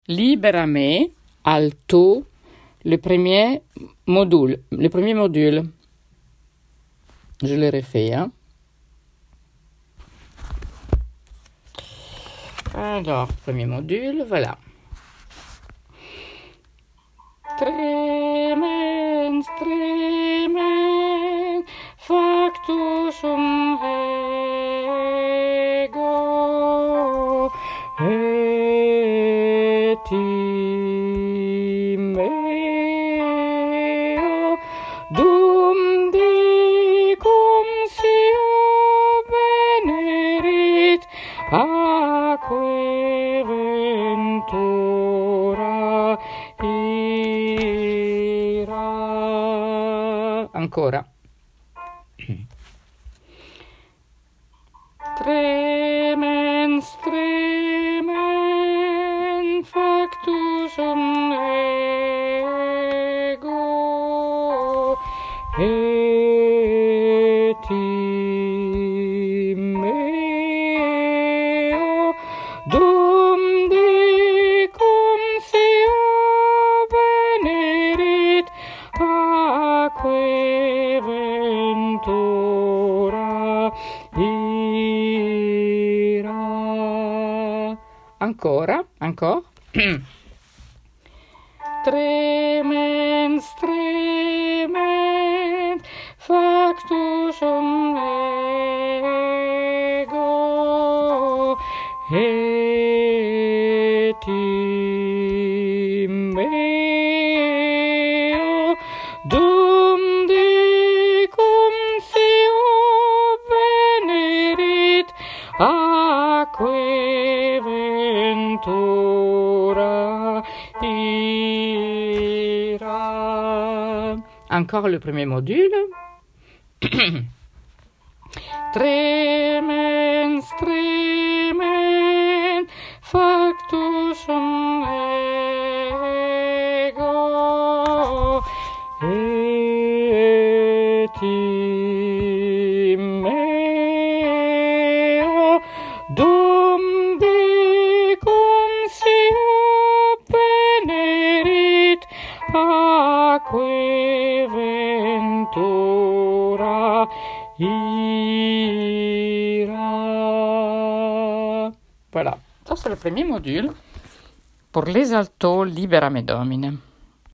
Libérame, alto, le premier module. Je le refais. Hein. Alors, premier module, voilà. Tremens, tremens, factus ego, et meo, dum dicum sio venerit, aquae ventura ira. Ancora. Tremens, tremens, factus ego, et meo, dum dicum sio venerit, aquae ventura ira. Ancora. Tremens, tremens, factus ego, et meo, dum dicum sio venerit, aquae ventura ira. Encore le premier module. Tremens, tremens, factus ego, et meo, dum dicum sio venerit, aquae ventura ira. Voilà, ça c'est le premier module pour les altos Libérame Domine.